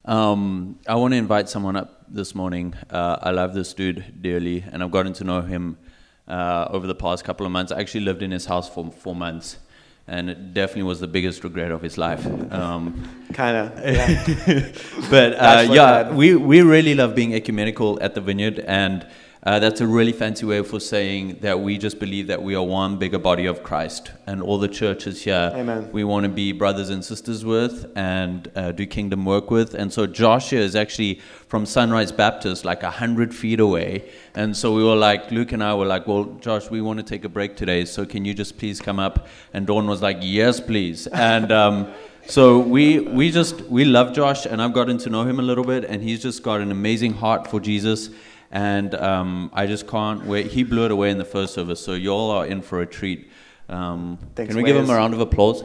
I want to invite someone up this morning. I love this dude dearly, and I've gotten to know him over the past couple of months. I actually lived in his house for 4 months, and it definitely was the biggest regret of his life. Kind of, yeah. But we really love being ecumenical at the Vineyard, and that's a really fancy way for saying that we just believe that we are one bigger body of Christ, and all the churches here, Amen. We want to be brothers and sisters with and do kingdom work with. And so Josh here is actually from Sunrise Baptist, like 100 feet away. And so we were like, Luke and I were like, well, Josh, we want to take a break today, so can you just please come up? And Dawn was like, yes, please. And so we love Josh, and I've gotten to know him a little bit, and he's just got an amazing heart for Jesus. And I just can't wait. He blew it away in the first service, so y'all are in for a treat. Thanks, can we give him a round of applause?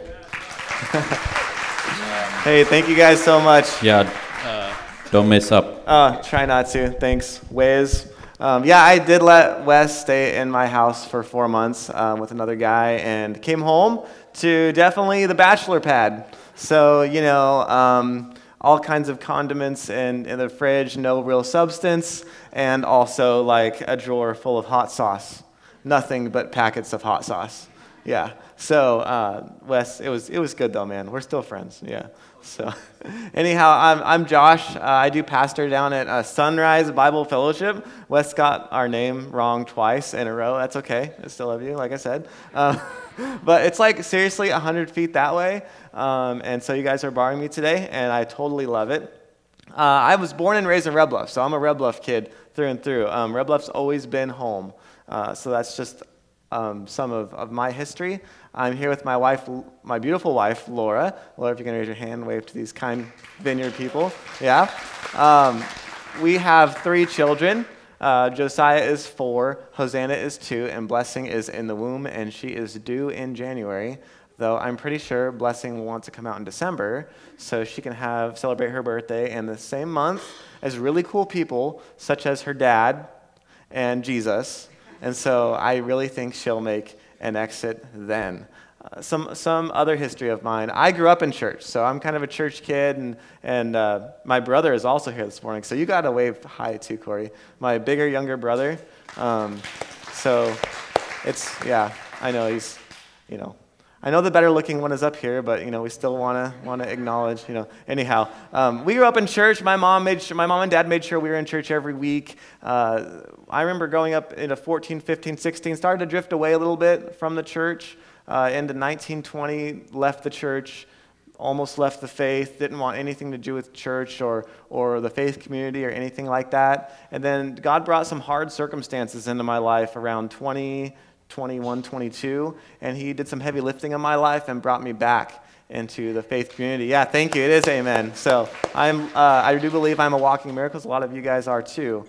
Hey, thank you guys so much. Yeah, don't mess up. Try not to. Thanks, Wiz. I did let Wes stay in my house for 4 months with another guy, and came home to definitely the bachelor pad. So, all kinds of condiments in the fridge, no real substance, and also like a drawer full of hot sauce. Nothing but packets of hot sauce. Yeah. So, Wes, it was good though, man. We're still friends. Yeah. So, anyhow, I'm Josh. I do pastor down at Sunrise Bible Fellowship. Wes got our name wrong twice in a row. That's okay. I still love you, like I said. But it's like seriously 100 feet that way. And so you guys are borrowing me today, and I totally love it. I was born and raised in Red Bluff, so I'm a Red Bluff kid through and through. Red Bluff's always been home. So that's just some of my history. I'm here with my wife, my beautiful wife, Laura. Laura, if you can raise your hand, wave to these kind Vineyard people. Yeah. We have 3 children. Josiah is 4, Hosanna is 2, and Blessing is in the womb, and she is due in January, though I'm pretty sure Blessing will want to come out in December, so she can celebrate her birthday in the same month as really cool people, such as her dad and Jesus, and so I really think she'll make an exit then. Some other history of mine. I grew up in church, so I'm kind of a church kid, and my brother is also here this morning. So you got to wave hi too, Corey. My bigger, younger brother. So I know he's, I know the better looking one is up here, but we still want to acknowledge, Anyhow, we grew up in church. My mom and dad made sure we were in church every week. I remember growing up into 14, 15, 16, started to drift away a little bit from the church. Into 1920, left the church, almost left the faith, didn't want anything to do with church or the faith community or anything like that. And then God brought some hard circumstances into my life around 20, 21, 22, and he did some heavy lifting in my life and brought me back into the faith community. Yeah, thank you. It is amen. So I do believe I'm a walking miracle. A lot of you guys are too.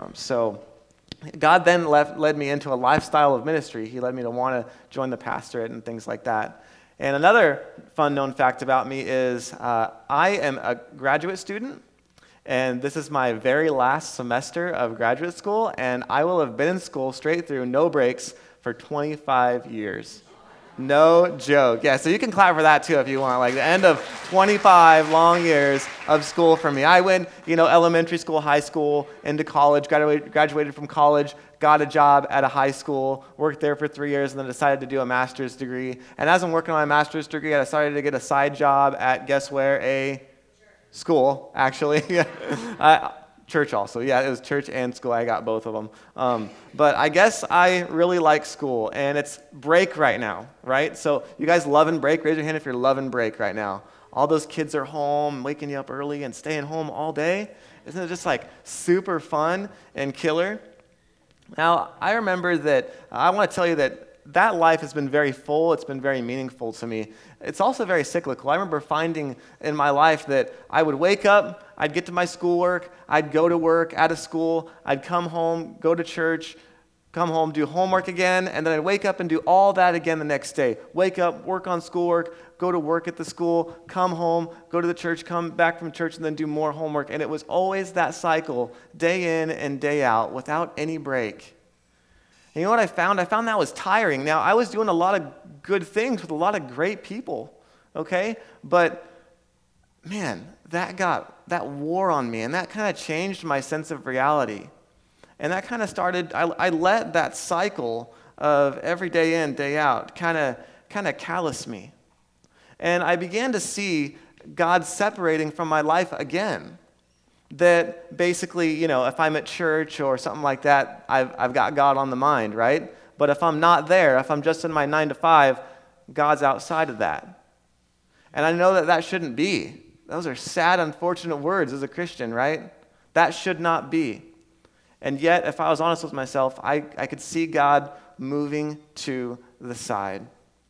God then led me into a lifestyle of ministry. He led me to want to join the pastorate and things like that. And another fun known fact about me is I am a graduate student, and this is my very last semester of graduate school, and I will have been in school straight through, no breaks, for 25 years. No joke. Yeah, so you can clap for that too if you want. Like the end of 25 long years of school for me. I went, elementary school, high school, into college, graduated from college, got a job at a high school, worked there for 3 years, and then decided to do a master's degree. And as I'm working on my master's degree, I decided to get a side job at, guess where? A school, actually. Church also. Yeah, it was church and school. I got both of them. But I guess I really like school, and it's break right now, right? So you guys loving break? Raise your hand if you're loving break right now. All those kids are home, waking you up early and staying home all day. Isn't it just like super fun and killer? Now, I remember that, I want to tell you that life has been very full. It's been very meaningful to me. It's also very cyclical. I remember finding in my life that I would wake up, I'd get to my schoolwork, I'd go to work out of school, I'd come home, go to church, come home, do homework again, and then I'd wake up and do all that again the next day. Wake up, work on schoolwork, go to work at the school, come home, go to the church, come back from church, and then do more homework. And it was always that cycle, day in and day out, without any break. And you know what I found? I found that was tiring. Now, I was doing a lot of good things with a lot of great people, okay? But, man, that got that wore on me, and that kind of changed my sense of reality. And that kind of started, I let that cycle of every day in, day out kind of callous me. And I began to see God separating from my life again. That basically, if I'm at church or something like that, I've got God on the mind, right? But if I'm not there, if I'm just in my 9 to 5, God's outside of that. And I know that shouldn't be. Those are sad, unfortunate words as a Christian, right? That should not be. And yet, if I was honest with myself, I could see God moving to the side.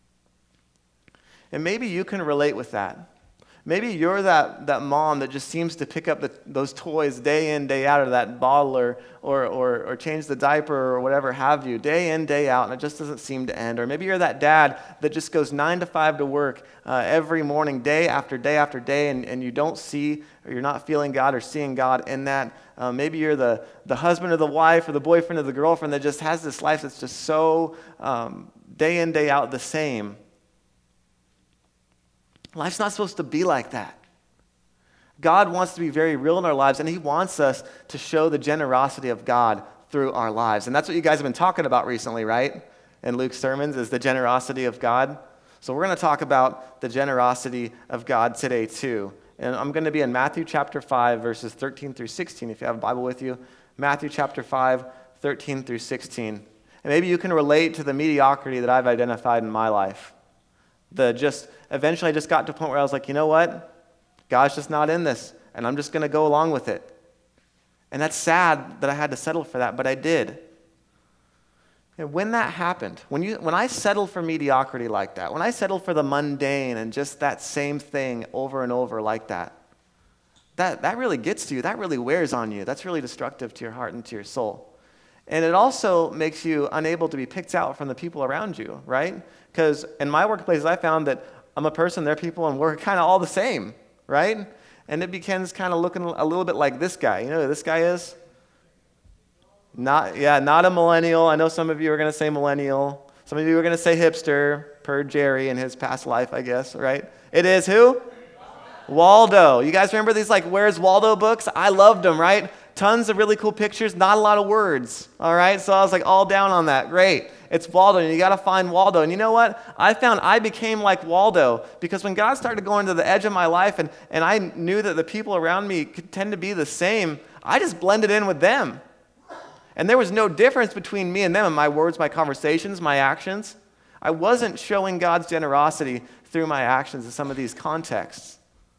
And maybe you can relate with that. Maybe you're that mom that just seems to pick up those toys day in, day out, or that bottle or change the diaper or whatever have you, day in, day out, and it just doesn't seem to end. Or maybe you're that dad that just goes 9 to 5 to work every morning, day after day after day, and you don't see or you're not feeling God or seeing God in that. Maybe you're the husband or the wife or the boyfriend or the girlfriend that just has this life that's just so day in, day out the same. Life's not supposed to be like that. God wants to be very real in our lives, and he wants us to show the generosity of God through our lives. And that's what you guys have been talking about recently, right? In Luke's sermons, is the generosity of God. So we're going to talk about the generosity of God today too. And I'm going to be in Matthew chapter 5, verses 13 through 16, if you have a Bible with you. Matthew chapter 5, 13 through 16. And maybe you can relate to the mediocrity that I've identified in my life. Eventually I just got to a point where I was like, you know what? God's just not in this, and I'm just going to go along with it. And that's sad that I had to settle for that, but I did. And when that happened, when I settled for mediocrity like that, when I settled for the mundane and just that same thing over and over like that really gets to you. That really wears on you. That's really destructive to your heart and to your soul. And it also makes you unable to be picked out from the people around you, right? Because in my workplace, I found that I'm a person, they're people, and we're kind of all the same, right? And it begins kind of looking a little bit like this guy. You know who this guy is? Not a millennial. I know some of you are going to say millennial. Some of you are going to say hipster, per Jerry in his past life, I guess, right? It is who? Waldo. You guys remember these Where's Waldo books? I loved them, right? Tons of really cool pictures, not a lot of words, all right? So I was all down on that. Great. It's Waldo, and you got to find Waldo. And you know what? I found I became like Waldo because when God started going to the edge of my life and I knew that the people around me could tend to be the same, I just blended in with them. And there was no difference between me and them in my words, my conversations, my actions. I wasn't showing God's generosity through my actions in some of these contexts.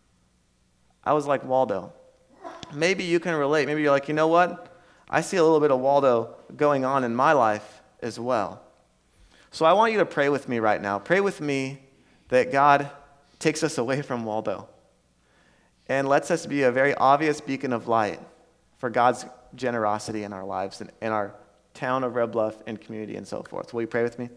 I was like Waldo. Maybe you can relate. Maybe you're like, you know what? I see a little bit of Waldo going on in my life as well. So I want you to pray with me right now. Pray with me that God takes us away from Waldo and lets us be a very obvious beacon of light for God's generosity in our lives and in our town of Red Bluff and community and so forth. Will you pray with me?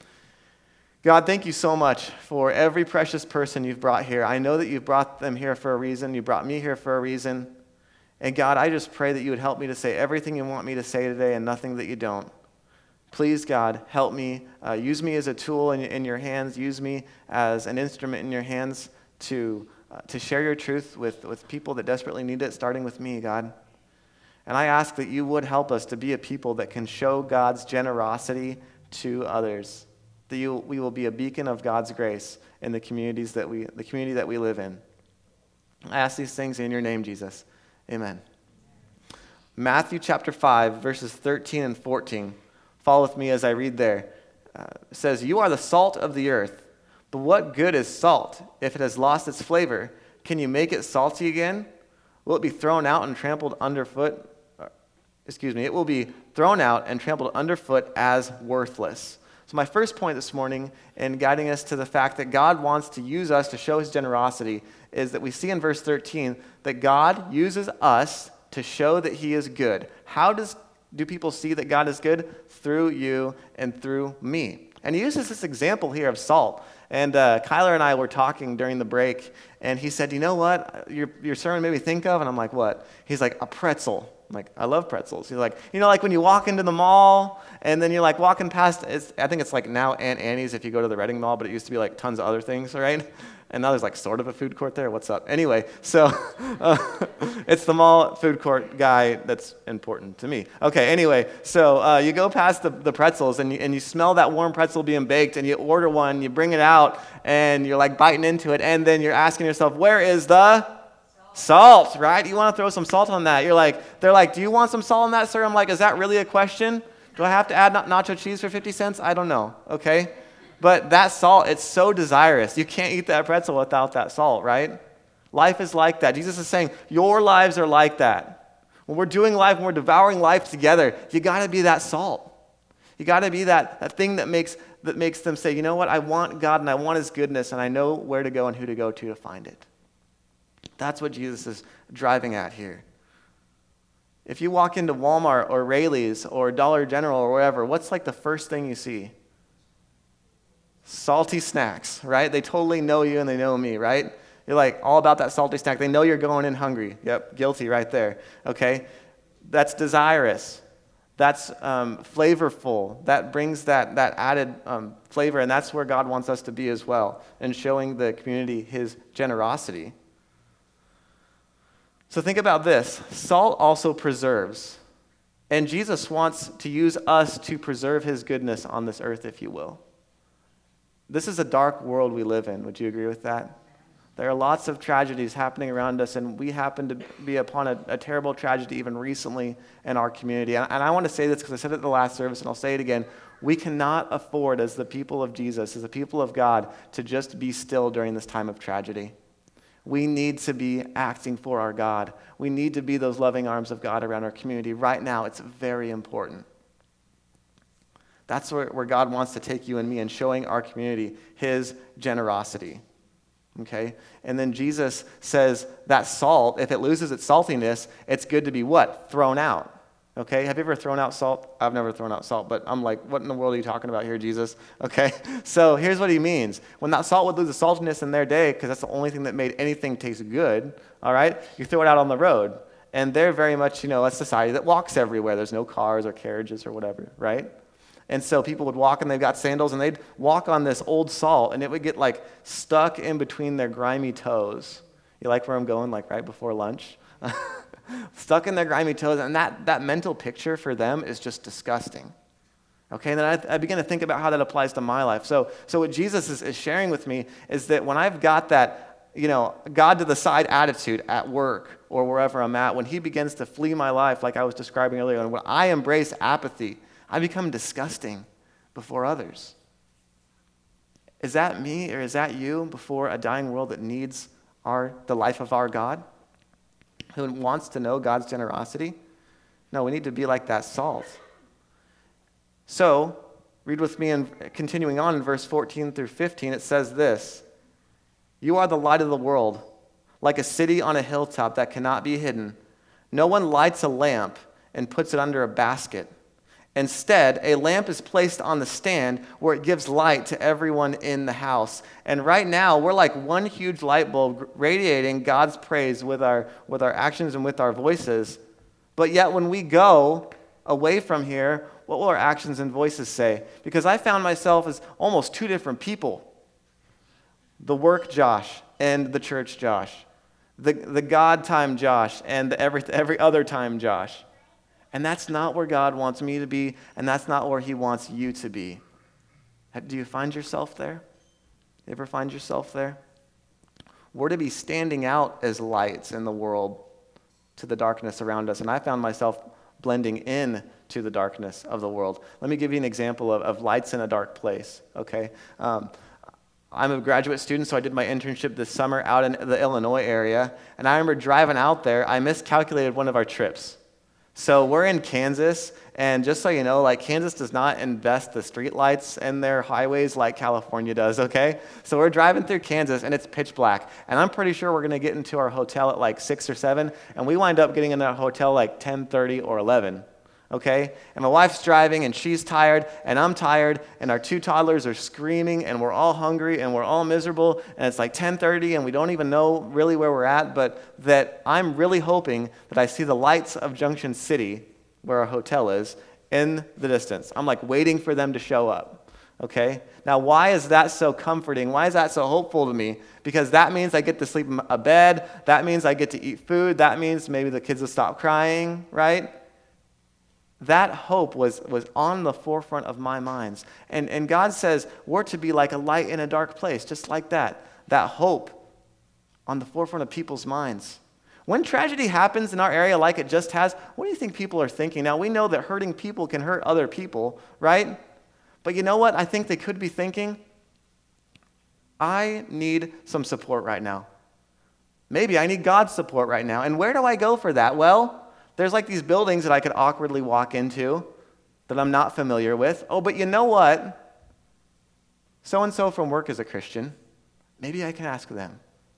God, thank you so much for every precious person you've brought here. I know that you've brought them here for a reason. You brought me here for a reason. And God, I just pray that you would help me to say everything you want me to say today and nothing that you don't. Please, God, help me. Use me as a tool in your hands. Use me as an instrument in your hands to share your truth with people that desperately need it, starting with me, God. And I ask that you would help us to be a people that can show God's generosity to others. That we will be a beacon of God's grace in the community that we live in. I ask these things in your name, Jesus. Amen. Matthew chapter 5, verses 13 and 14. Follow with me as I read there. It says, "You are the salt of the earth, but what good is salt if it has lost its flavor? Can you make it salty again? Will it be thrown out and trampled underfoot? It will be thrown out and trampled underfoot as worthless." So my first point this morning in guiding us to the fact that God wants to use us to show his generosity is that we see in verse 13 that God uses us to show that he is good. How do people see that God is good? Through you and through me. And he uses this example here of salt. And Kyler and I were talking during the break, and he said, you know what your sermon made me think of? And I'm like, what? He's like, a pretzel. I'm like, I love pretzels. He's like, like when you walk into the mall, and then you're walking past, I think it's now Aunt Annie's if you go to the Reading Mall, but it used to be tons of other things, right? And now there's like sort of a food court there. What's up? Anyway, so it's the mall food court guy that's important to me. Okay, anyway, so you go past the pretzels and you smell that warm pretzel being baked, and you order one, you bring it out, and you're like biting into it, and then you're asking yourself, where is the salt, right? You want to throw some salt on that. They're like, do you want some salt on that, sir? I'm like, is that really a question? Do I have to add nacho cheese for 50 cents? I don't know, okay? But that salt, it's so desirous. You can't eat that pretzel without that salt, right? Life is like that. Jesus is saying, your lives are like that. When we're doing life, when we're devouring life together, you got to be that salt. You got to be that thing that makes them say, you know what, I want God and I want his goodness, and I know where to go and who to go to find it. That's what Jesus is driving at here. If you walk into Walmart or Raley's or Dollar General or wherever, what's like the first thing you see? Salty snacks, right? They totally know you and they know me, right? You're like all about that salty snack. They know you're going in hungry. Yep, guilty right there, okay? That's desirous. That's flavorful. That brings that added flavor, and that's where God wants us to be as well, and showing the community his generosity. So think about this. Salt also preserves, and Jesus wants to use us to preserve his goodness on this earth, if you will. This is a dark world we live in. Would you agree with that? There are lots of tragedies happening around us, and we happen to be upon a terrible tragedy even recently in our community. And I want to say this because I said it at the last service, and I'll say it again. We cannot afford, as the people of Jesus, as the people of God, to just be still during this time of tragedy. We need to be acting for our God. We need to be those loving arms of God around our community. Right now, it's very important. That's where God wants to take you and me, and showing our community his generosity. Okay? And then Jesus says that salt, if it loses its saltiness, it's good to be what? Thrown out. Okay? Have you ever thrown out salt? I've never thrown out salt, but I'm like, what in the world are you talking about here, Jesus? Okay? So here's what he means. When that salt would lose the saltiness in their day, because that's the only thing that made anything taste good, all right? You throw it out on the road. And they're very much, a society that walks everywhere. There's no cars or carriages or whatever, right? And so people would walk, and they've got sandals, and they'd walk on this old salt, and it would get like stuck in between their grimy toes. You like where I'm going, like right before lunch? Stuck in their grimy toes, and that mental picture for them is just disgusting. Okay, and then I begin to think about how that applies to my life. So what Jesus is sharing with me is that when I've got that, God to the side attitude at work or wherever I'm at, when he begins to flee my life, like I was describing earlier, and when I embrace apathy, I become disgusting before others. Is that me or is that you before a dying world that needs the life of our God, who wants to know God's generosity? No, we need to be like that salt. So, read with me, and continuing on in verse 14 through 15, it says this: "You are the light of the world, like a city on a hilltop that cannot be hidden. No one lights a lamp and puts it under a basket. Instead, a lamp is placed on the stand where it gives light to everyone in the house." And right now, we're like one huge light bulb radiating God's praise with our actions and with our voices. But yet when we go away from here, what will our actions and voices say? Because I found myself as almost two different people. The work Josh and the church Josh. The God time Josh and the every other time Josh. And that's not where God wants me to be, and that's not where he wants you to be. Do you find yourself there? You ever find yourself there? We're to be standing out as lights in the world to the darkness around us, and I found myself blending in to the darkness of the world. Let me give you an example of lights in a dark place, okay? I'm a graduate student, so I did my internship this summer out in the Illinois area, and I remember driving out there, I miscalculated one of our trips. So we're in Kansas, and just so you know, Kansas does not invest the streetlights in their highways like California does, okay? So we're driving through Kansas, and it's pitch black, and I'm pretty sure we're going to get into our hotel at 6 or 7, and we wind up getting in that hotel 10:30 or 11, okay? And my wife's driving, and she's tired, and I'm tired, and our two toddlers are screaming, and we're all hungry, and we're all miserable, and it's 10:30, and we don't even know really where we're at, but that I'm really hoping that I see the lights of Junction City, where our hotel is, in the distance. I'm waiting for them to show up, Okay? Now, why is that so comforting? Why is that so hopeful to me? Because that means I get to sleep in a bed. That means I get to eat food. That means maybe the kids will stop crying, right? That hope was on the forefront of my minds. And God says we're to be like a light in a dark place, just like that. That hope on the forefront of people's minds. When tragedy happens in our area like it just has, what do you think people are thinking? Now, we know that hurting people can hurt other people, right? But you know what I think they could be thinking? I need some support right now. Maybe I need God's support right now. And where do I go for that? Well, there's like these buildings that I could awkwardly walk into that I'm not familiar with. Oh, but you know what? So-and-so from work is a Christian. Maybe I can ask them.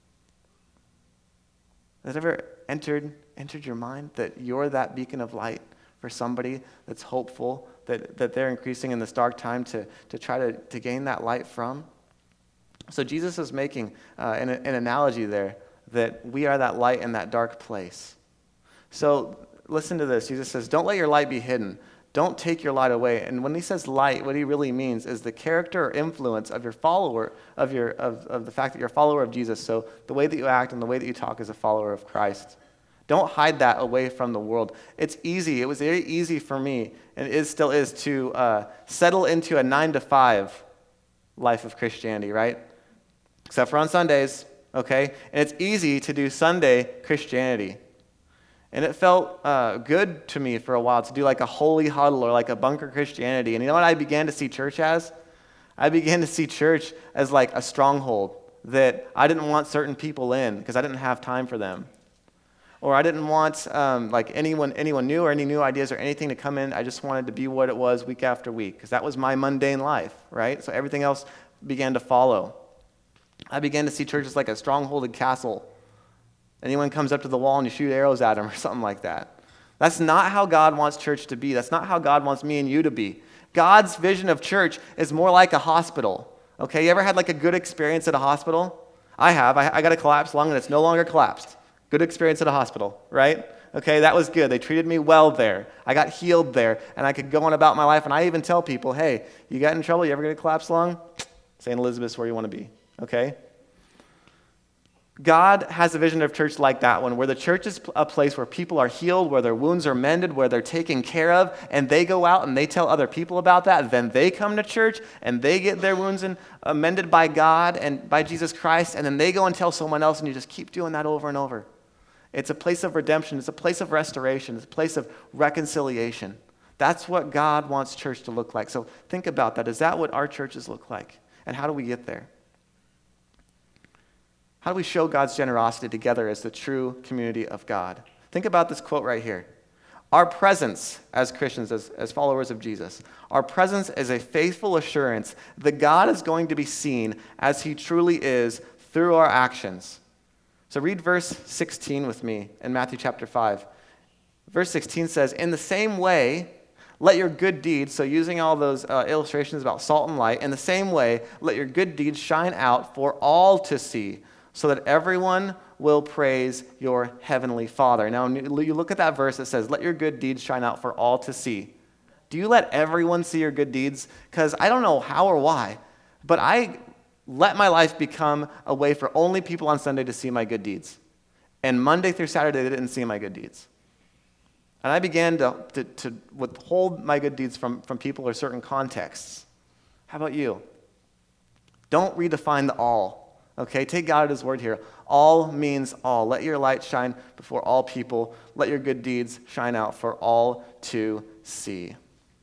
Has it ever entered your mind that you're that beacon of light for somebody that's hopeful, that they're increasing in this dark time to try to gain that light from? So Jesus is making an analogy there that we are that light in that dark place. So listen to this. Jesus says, don't let your light be hidden. Don't take your light away. And when he says light, what he really means is the character or influence of your follower, of the fact that you're a follower of Jesus. So the way that you act and the way that you talk as a follower of Christ. Don't hide that away from the world. It's easy. It was very easy for me, and it still is, to settle into a 9-to-5 life of Christianity, right? Except for on Sundays, okay? And it's easy to do Sunday Christianity. And it felt good to me for a while to do like a holy huddle or like a bunker Christianity. And you know what I began to see church as? I began to see church as like a stronghold that I didn't want certain people in because I didn't have time for them. Or I didn't want like anyone new or any new ideas or anything to come in. I just wanted to be what it was week after week because that was my mundane life, right? So everything else began to follow. I began to see church as like a strongholded castle. Anyone comes up to the wall and you shoot arrows at them or something like that. That's not how God wants church to be. That's not how God wants me and you to be. God's vision of church is more like a hospital. Okay, you ever had like a good experience at a hospital? I have. I got a collapsed lung and it's no longer collapsed. Good experience at a hospital, right? Okay, that was good. They treated me well there. I got healed there, and I could go on about my life, and I even tell people, hey, you got in trouble? You ever get a collapsed lung? St. Elizabeth's where you want to be, okay? God has a vision of church like that one, where the church is a place where people are healed, where their wounds are mended, where they're taken care of, and they go out and they tell other people about that. Then they come to church, and they get their wounds mended by God and by Jesus Christ, and then they go and tell someone else, and you just keep doing that over and over. It's a place of redemption. It's a place of restoration. It's a place of reconciliation. That's what God wants church to look like. So think about that. Is that what our churches look like? And how do we get there? How do we show God's generosity together as the true community of God? Think about this quote right here. Our presence as Christians, as followers of Jesus, our presence is a faithful assurance that God is going to be seen as he truly is through our actions. So read verse 16 with me in Matthew chapter 5. Verse 16 says, in the same way, let your good deeds, so using all those illustrations about salt and light, in the same way, let your good deeds shine out for all to see, so that everyone will praise your heavenly Father. Now, you look at that verse that says, let your good deeds shine out for all to see. Do you let everyone see your good deeds? Because I don't know how or why, but I let my life become a way for only people on Sunday to see my good deeds. And Monday through Saturday, they didn't see my good deeds. And I began to withhold my good deeds from people or certain contexts. How about you? Don't redefine the all. Okay, take God at his word here. All means all. Let your light shine before all people. Let your good deeds shine out for all to see.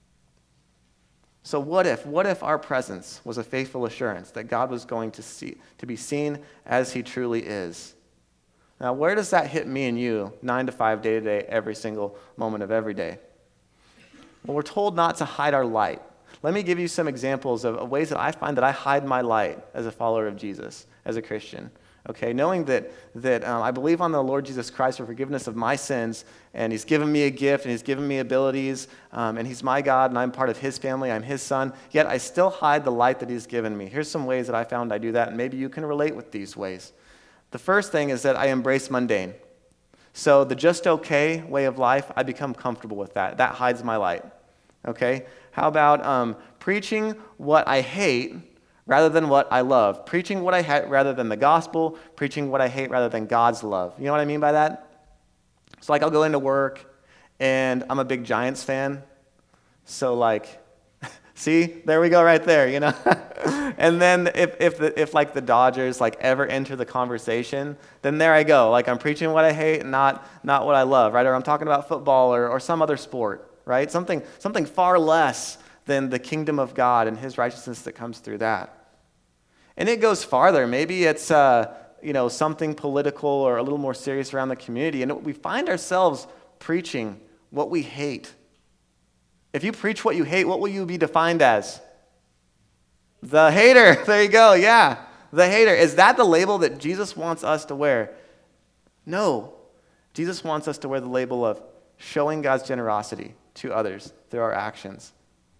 So what if our presence was a faithful assurance that God was going to be seen as he truly is? Now, where does that hit me and you 9 to 5, day to day, every single moment of every day? Well, we're told not to hide our light. Let me give you some examples of ways that I find that I hide my light as a follower of Jesus, as a Christian. Okay, knowing that I believe on the Lord Jesus Christ for forgiveness of my sins, and he's given me a gift, and he's given me abilities, and he's my God, and I'm part of his family, I'm his son, yet I still hide the light that he's given me. Here's some ways that I found I do that, and maybe you can relate with these ways. The first thing is that I embrace mundane. So the just okay way of life, I become comfortable with that. That hides my light. Okay? How about preaching what I hate rather than what I love. Preaching what I hate rather than the gospel. Preaching what I hate rather than God's love. You know what I mean by that? So like I'll go into work, and I'm a big Giants fan. So like, see, there we go right there, And then if like the Dodgers like ever enter the conversation, then there I go. Like I'm preaching what I hate and not what I love, right? Or I'm talking about football or some other sport, right? Something far less than the kingdom of God and his righteousness that comes through that. And it goes farther. Maybe it's something political or a little more serious around the community, and we find ourselves preaching what we hate. If you preach what you hate, what will you be defined as? The hater. There you go. Yeah, the hater. Is that the label that Jesus wants us to wear? No. Jesus wants us to wear the label of showing God's generosity to others through our actions.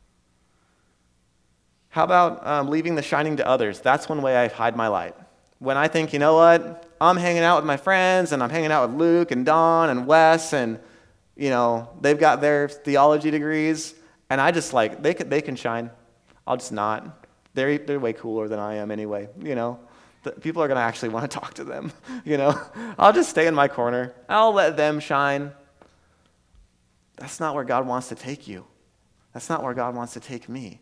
How about leaving the shining to others? That's one way I hide my light. When I think, you know what, I'm hanging out with my friends, and I'm hanging out with Luke and Don and Wes, and they've got their theology degrees, and I just like, they can shine. I'll just not. They're way cooler than I am anyway, People are going to actually want to talk to them, I'll just stay in my corner. I'll let them shine. That's not where God wants to take you. That's not where God wants to take me.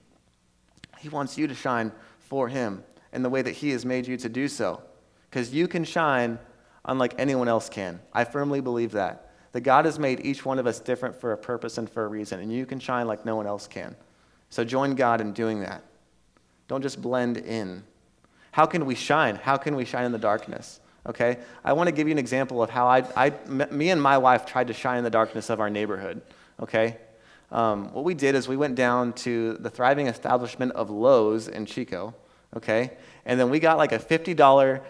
He wants you to shine for him in the way that he has made you to do so. Because you can shine unlike anyone else can. I firmly believe that. That God has made each one of us different for a purpose and for a reason, and you can shine like no one else can. So join God in doing that. Don't just blend in. How can we shine? How can we shine in the darkness? Okay? I want to give you an example of how me and my wife tried to shine in the darkness of our neighborhood. Okay? What we did is we went down to the thriving establishment of Lowe's in Chico. Okay? And then we got like a $50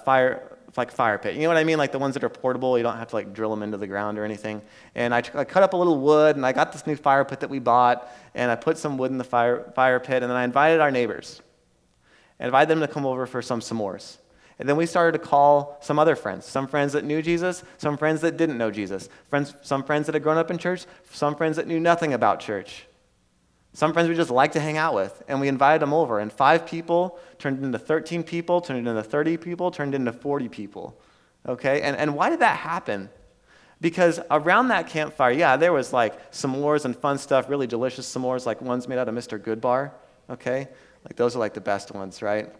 fire pit. You know what I mean? Like the ones that are portable. You don't have to like drill them into the ground or anything. And I cut up a little wood, and I got this new fire pit that we bought, and I put some wood in the fire pit, and then I invited our neighbors. I invited them to come over for some s'mores. And then we started to call some other friends. Some friends that knew Jesus, some friends that didn't know Jesus. Some friends that had grown up in church, some friends that knew nothing about church. Some friends we just like to hang out with, and we invited them over. And 5 people turned into 13 people, turned into 30 people, turned into 40 people. Okay? And why did that happen? Because around that campfire, yeah, there was like s'mores and fun stuff, really delicious s'mores, like ones made out of Mr. Goodbar. Okay? Like those are like the best ones, right?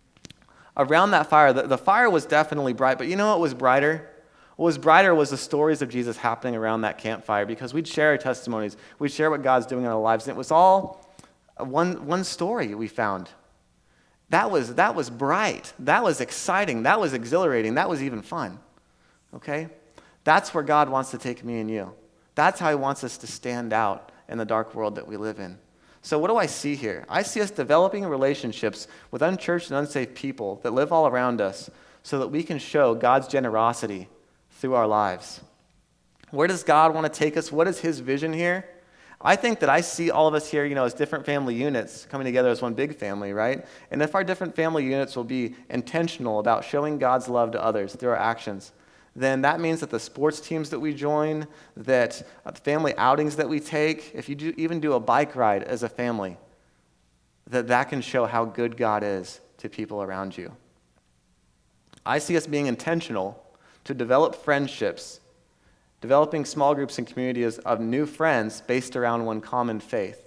Around that fire, the fire was definitely bright, but you know what was brighter? What was brighter was the stories of Jesus happening around that campfire, because we'd share our testimonies. We'd share what God's doing in our lives, and it was all one story we found. That was bright. That was exciting. That was exhilarating. That was even fun. Okay? That's where God wants to take me and you. That's how he wants us to stand out in the dark world that we live in. So what do I see here? I see us developing relationships with unchurched and unsaved people that live all around us so that we can show God's generosity through our lives. Where does God want to take us? What is his vision here? I think that I see all of us here, as different family units coming together as one big family, right? And if our different family units will be intentional about showing God's love to others through our actions, then that means that the sports teams that we join, that the family outings that we take, if you even do a bike ride as a family, that can show how good God is to people around you. I see us being intentional to develop friendships, developing small groups and communities of new friends based around one common faith.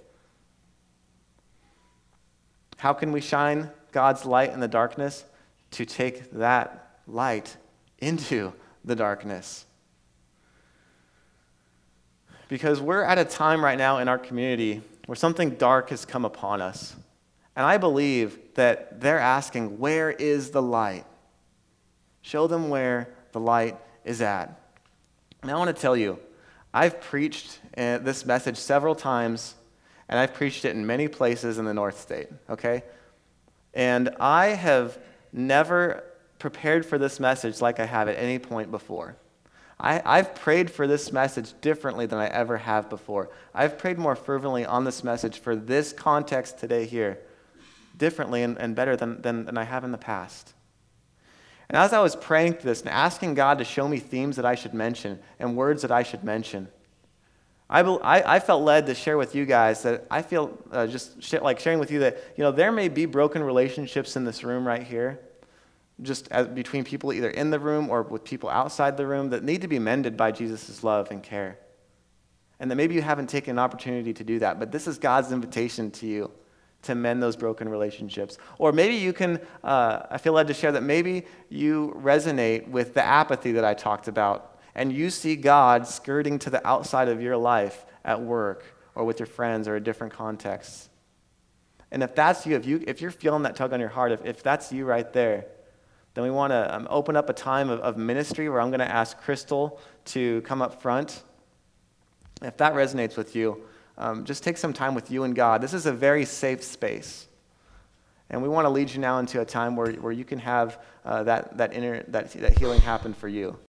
How can we shine God's light in the darkness? To take that light into the darkness. Because we're at a time right now in our community where something dark has come upon us. And I believe that they're asking, where is the light? Show them where the light is at. And I want to tell you, I've preached this message several times, and I've preached it in many places in the North State, okay? And I have never prepared for this message like I have at any point before. I've prayed for this message differently than I ever have before. I've prayed more fervently on this message for this context today here, differently and better than I have in the past. And as I was praying for this and asking God to show me themes that I should mention and words that I should mention, I felt led to share with you guys that I feel like sharing with you that, there may be broken relationships in this room right here, just between people either in the room or with people outside the room that need to be mended by Jesus' love and care. And that maybe you haven't taken an opportunity to do that, but this is God's invitation to you to mend those broken relationships. Or maybe you can, I feel led to share that maybe you resonate with the apathy that I talked about, and you see God skirting to the outside of your life at work or with your friends or in different contexts. And if that's you, if you're feeling that tug on your heart, if that's you right there, then we want to open up a time of ministry where I'm going to ask Crystal to come up front. If that resonates with you, just take some time with you and God. This is a very safe space. And we want to lead you now into a time where you can have that healing happen for you.